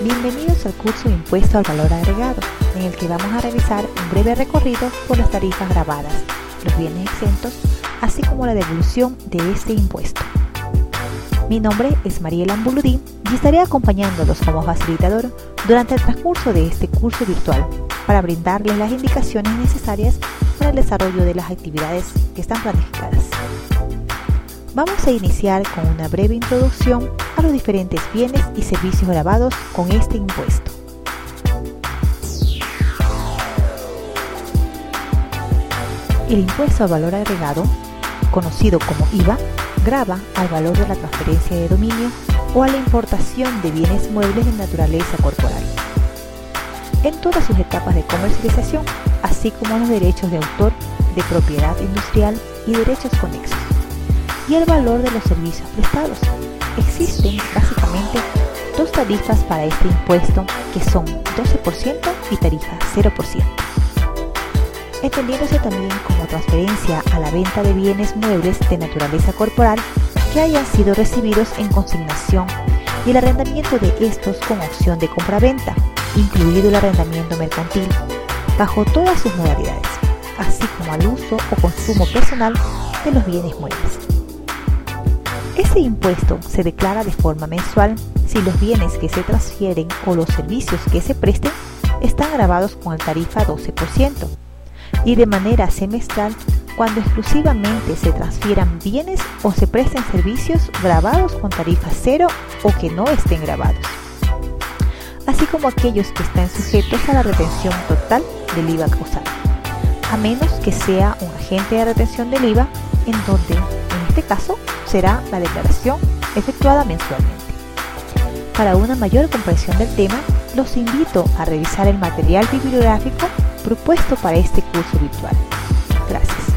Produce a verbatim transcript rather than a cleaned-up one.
Bienvenidos al curso de Impuesto al Valor Agregado, en el que vamos a realizar un breve recorrido por las tarifas gravadas, los bienes exentos, así como la devolución de este impuesto. Mi nombre es Mariela Ambuludín y estaré acompañándolos como facilitador durante el transcurso de este curso virtual para brindarles las indicaciones necesarias para el desarrollo de las actividades que están planificadas. Vamos a iniciar con una breve introducción a los diferentes bienes y servicios gravados con este impuesto. El impuesto al valor agregado, conocido como I V A, grava al valor de la transferencia de dominio o a la importación de bienes muebles de naturaleza corporal, en todas sus etapas de comercialización, así como los derechos de autor, de propiedad industrial y derechos conexos, y el valor de los servicios prestados. Existen básicamente dos tarifas para este impuesto, que son doce por ciento y tarifa cero por ciento. Entendiéndose también como transferencia a la venta de bienes muebles de naturaleza corporal que hayan sido recibidos en consignación y el arrendamiento de estos con opción de compraventa, incluido el arrendamiento mercantil, bajo todas sus modalidades, así como al uso o consumo personal de los bienes muebles. Este impuesto se declara de forma mensual si los bienes que se transfieren o los servicios que se presten están gravados con la tarifa doce por ciento, y de manera semestral cuando exclusivamente se transfieran bienes o se presten servicios gravados con tarifa cero o que no estén gravados, así como aquellos que están sujetos a la retención total del I V A causal, a menos que sea un agente de retención del I V A, en donde, en este caso, será la declaración efectuada mensualmente. Para una mayor comprensión del tema, los invito a revisar el material bibliográfico propuesto para este curso virtual. Gracias.